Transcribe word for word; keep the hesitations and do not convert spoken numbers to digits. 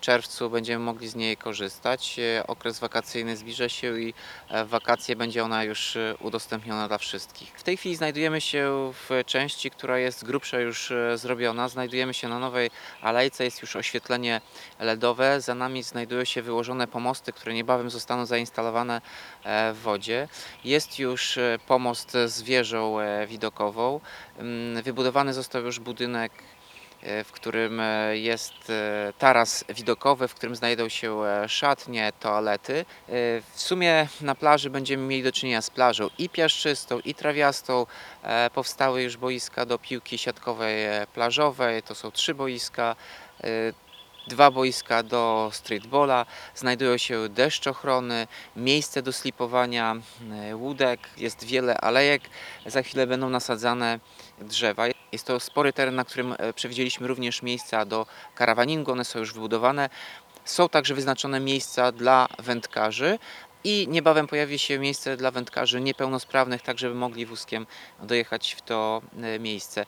czerwcu będziemy mogli z niej korzystać. E, Okres wakacyjny zbliża się i e, w wakacje będzie ona już e, udostępniona dla wszystkich. W tej chwili znajdujemy się w części, która jest z grubsza już e, zrobiona. Znajdujemy się na nowej alejce, jest już oświetlenie LEDowe. Za nami znajdują się wyłożone pomosty, które niebawem zostaną zainstalowane e, w wodzie. Jest już e, pomost z wieżą e, widokową. Mm, Wybudowany został już budynek, e, w którym e, jest e, taras widokowy, w którym znajdą się e, szatnie, toalety. E, W sumie na plaży będziemy mieli do czynienia z plażą i piaszczystą, i trawiastą. E, Powstały już boiska do piłki siatkowej e, plażowej, to są trzy boiska. E, Dwa boiska do streetballa, znajdują się deszczochrony, miejsce do slipowania e, łódek, jest wiele alejek, za chwilę będą nasadzane drzewa. Jest to spory teren, na którym e, przewidzieliśmy również miejsca do karawaningu, one są już wybudowane. Są także wyznaczone miejsca dla wędkarzy i niebawem pojawi się miejsce dla wędkarzy niepełnosprawnych, tak żeby mogli wózkiem dojechać w to e, miejsce.